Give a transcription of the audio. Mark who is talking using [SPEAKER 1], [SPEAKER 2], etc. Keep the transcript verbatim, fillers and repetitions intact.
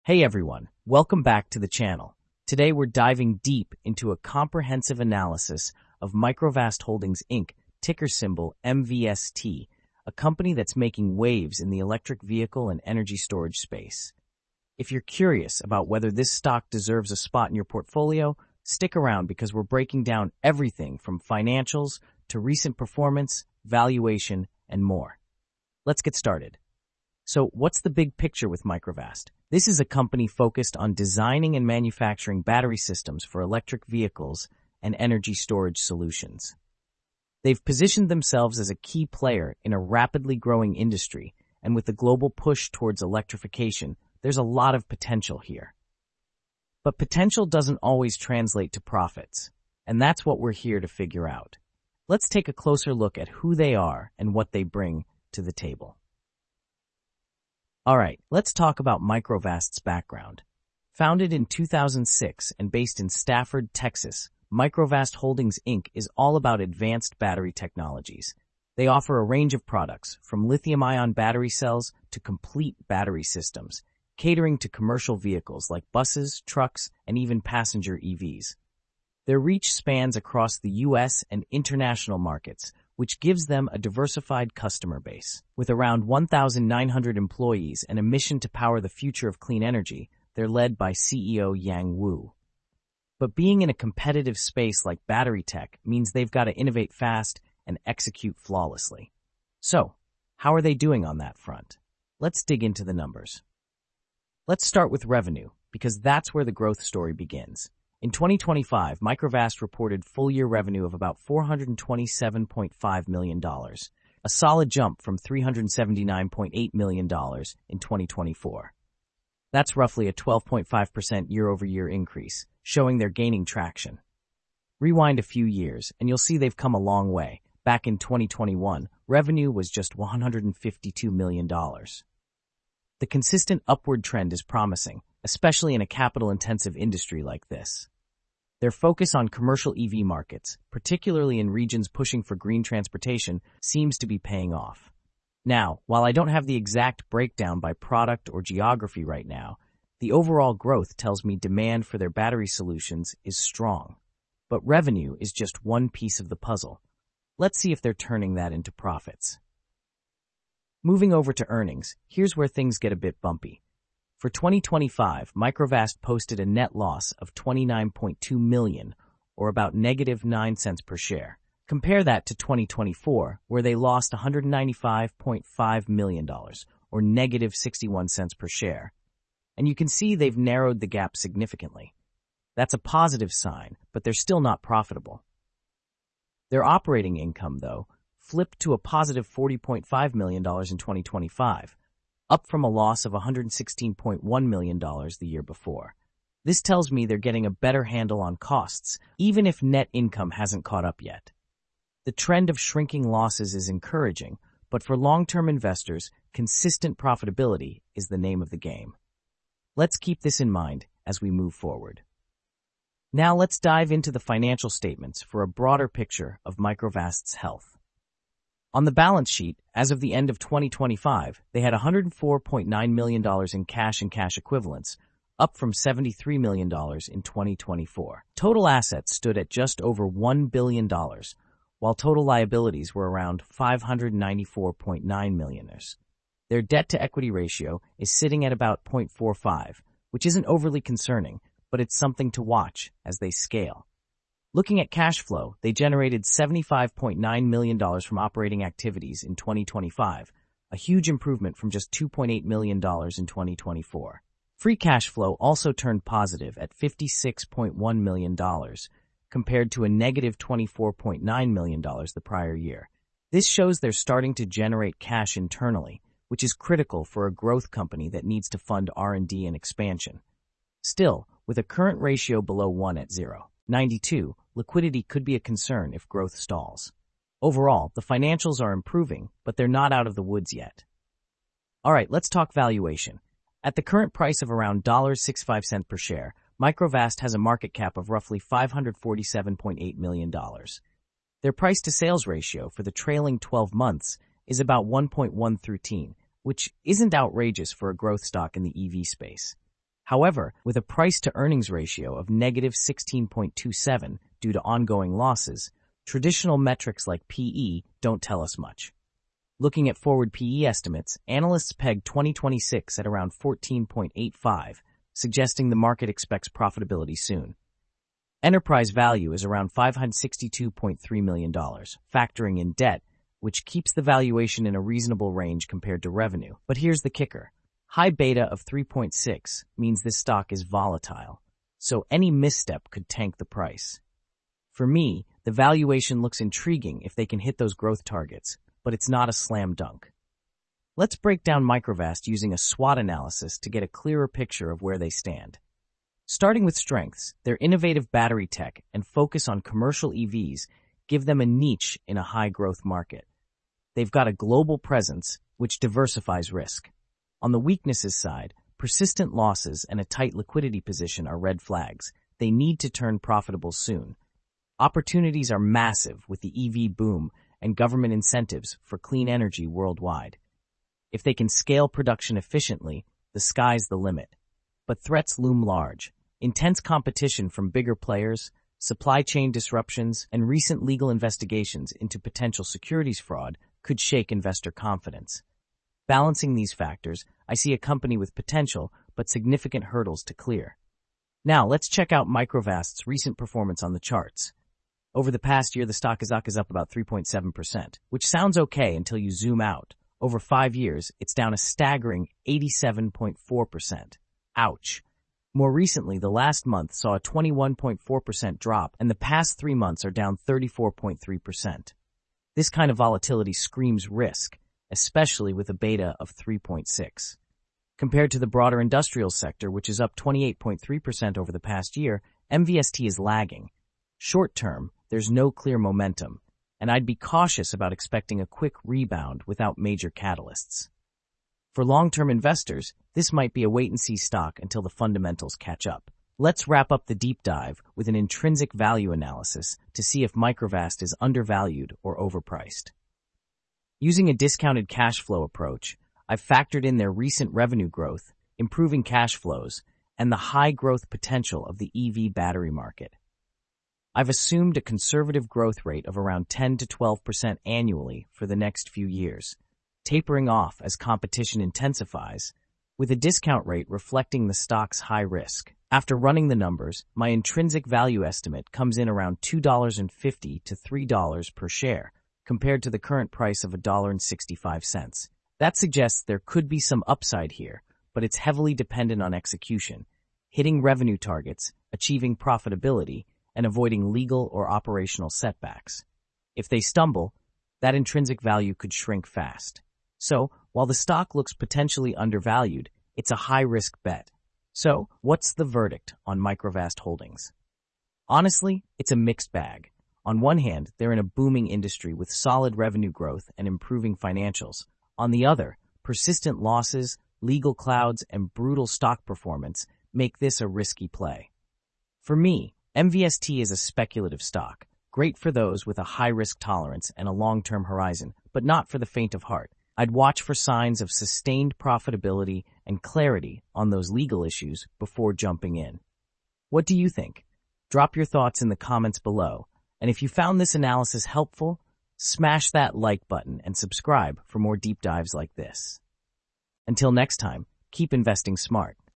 [SPEAKER 1] Hey everyone, welcome back to the channel. Today we're diving deep into a comprehensive analysis of Microvast Holdings Incorporated, ticker symbol M V S T, a company that's making waves in the electric vehicle and energy storage space. If you're curious about whether this stock deserves a spot in your portfolio, stick around because we're breaking down everything from financials to recent performance, valuation, and more. Let's get started. So, what's the big picture with Microvast? This is a company focused on designing and manufacturing battery systems for electric vehicles and energy storage solutions. They've positioned themselves as a key player in a rapidly growing industry, and with the global push towards electrification, there's a lot of potential here. But potential doesn't always translate to profits, and that's what we're here to figure out. Let's take a closer look at who they are and what they bring to the table. All right, let's talk about Microvast's background. Founded in two thousand six and based in Stafford, Texas, Microvast Holdings Incorporated is all about advanced battery technologies. They offer a range of products, from lithium-ion battery cells to complete battery systems, catering to commercial vehicles like buses, trucks, and even passenger E Vs. Their reach spans across the U S and international markets, which gives them a diversified customer base. With around one thousand nine hundred employees and a mission to power the future of clean energy, they're led by C E O Yang Wu. But being in a competitive space like battery tech means they've got to innovate fast and execute flawlessly. So, how are they doing on that front? Let's dig into the numbers. Let's start with revenue, because that's where the growth story begins. In twenty twenty-five, Microvast reported full-year revenue of about four hundred twenty-seven point five million dollars, a solid jump from three hundred seventy-nine point eight million dollars in twenty twenty-four. That's roughly a twelve point five percent year-over-year increase, showing they're gaining traction. Rewind a few years, and you'll see they've come a long way. Back in twenty twenty-one, revenue was just one hundred fifty-two million dollars. The consistent upward trend is promising, especially in a capital-intensive industry like this. Their focus on commercial E V markets, particularly in regions pushing for green transportation, seems to be paying off. Now, while I don't have the exact breakdown by product or geography right now, the overall growth tells me demand for their battery solutions is strong. But revenue is just one piece of the puzzle. Let's see if they're turning that into profits. Moving over to earnings, here's where things get a bit bumpy. For twenty twenty-five, Microvast posted a net loss of twenty-nine point two million dollars, or about negative nine cents per share. Compare that to twenty twenty-four, where they lost one hundred ninety-five point five million dollars, or negative sixty-one cents per share. And you can see they've narrowed the gap significantly. That's a positive sign, but they're still not profitable. Their operating income, though, flipped to a positive forty point five million dollars in twenty twenty-five, up from a loss of one hundred sixteen point one million dollars the year before. This tells me they're getting a better handle on costs, even if net income hasn't caught up yet. The trend of shrinking losses is encouraging, but for long-term investors, consistent profitability is the name of the game. Let's keep this in mind as we move forward. Now let's dive into the financial statements for a broader picture of Microvast's health. On the balance sheet, as of the end of twenty twenty-five, they had one hundred four point nine million dollars in cash and cash equivalents, up from seventy-three million dollars in twenty twenty-four. Total assets stood at just over one billion dollars, while total liabilities were around five hundred ninety-four point nine million dollars. Their debt-to-equity ratio is sitting at about zero point four five, which isn't overly concerning, but it's something to watch as they scale. Looking at cash flow, they generated seventy-five point nine million dollars from operating activities in twenty twenty-five, a huge improvement from just two point eight million dollars in twenty twenty-four. Free cash flow also turned positive at fifty-six point one million dollars, compared to a negative twenty-four point nine million dollars the prior year. This shows they're starting to generate cash internally, which is critical for a growth company that needs to fund R and D and expansion. Still, with a current ratio below one at zero point nine two, liquidity could be a concern if growth stalls. Overall, the financials are improving, but they're not out of the woods yet. All right, let's talk valuation. At the current price of around one dollar and sixty-five cents per share, Microvast has a market cap of roughly five hundred forty-seven point eight million dollars. Their price-to-sales ratio for the trailing twelve months is about one point one through ten, which isn't outrageous for a growth stock in the E V space. However, with a price-to-earnings ratio of negative sixteen point two seven due to ongoing losses, traditional metrics like P E don't tell us much. Looking at forward P E estimates, analysts peg twenty twenty-six at around fourteen point eight five, suggesting the market expects profitability soon. Enterprise value is around five hundred sixty-two point three million dollars, factoring in debt, which keeps the valuation in a reasonable range compared to revenue. But here's the kicker. High beta of three point six means this stock is volatile, so any misstep could tank the price. For me, the valuation looks intriguing if they can hit those growth targets, but it's not a slam dunk. Let's break down Microvast using a SWOT analysis to get a clearer picture of where they stand. Starting with strengths, their innovative battery tech and focus on commercial E Vs give them a niche in a high-growth market. They've got a global presence, which diversifies risk. On the weaknesses side, persistent losses and a tight liquidity position are red flags. They need to turn profitable soon. Opportunities are massive with the E V boom and government incentives for clean energy worldwide. If they can scale production efficiently, the sky's the limit. But threats loom large. Intense competition from bigger players, supply chain disruptions, and recent legal investigations into potential securities fraud could shake investor confidence. Balancing these factors, I see a company with potential but significant hurdles to clear. Now, let's check out Microvast's recent performance on the charts. Over the past year, the stock is up about three point seven percent, which sounds okay until you zoom out. Over five years, it's down a staggering eighty-seven point four percent. Ouch. More recently, the last month saw a twenty-one point four percent drop, and the past three months are down thirty-four point three percent. This kind of volatility screams risk, especially with a beta of three point six. Compared to the broader industrial sector, which is up twenty-eight point three percent over the past year, M V S T is lagging. Short term, there's no clear momentum, and I'd be cautious about expecting a quick rebound without major catalysts. For long-term investors, this might be a wait-and-see stock until the fundamentals catch up. Let's wrap up the deep dive with an intrinsic value analysis to see if Microvast is undervalued or overpriced. Using a discounted cash flow approach, I've factored in their recent revenue growth, improving cash flows, and the high growth potential of the E V battery market. I've assumed a conservative growth rate of around ten to twelve percent annually for the next few years, tapering off as competition intensifies, with a discount rate reflecting the stock's high risk. After running the numbers, my intrinsic value estimate comes in around two dollars and fifty cents to three dollars per share, compared to the current price of one dollar and sixty-five cents. That suggests there could be some upside here, but it's heavily dependent on execution, hitting revenue targets, achieving profitability, and avoiding legal or operational setbacks. If they stumble, that intrinsic value could shrink fast. So, while the stock looks potentially undervalued, it's a high-risk bet. So, what's the verdict on Microvast Holdings? Honestly, it's a mixed bag. On one hand, they're in a booming industry with solid revenue growth and improving financials. On the other, persistent losses, legal clouds, and brutal stock performance make this a risky play. For me, M V S T is a speculative stock, great for those with a high-risk tolerance and a long-term horizon, but not for the faint of heart. I'd watch for signs of sustained profitability and clarity on those legal issues before jumping in. What do you think? Drop your thoughts in the comments below, and if you found this analysis helpful, smash that like button and subscribe for more deep dives like this. Until next time, keep investing smart.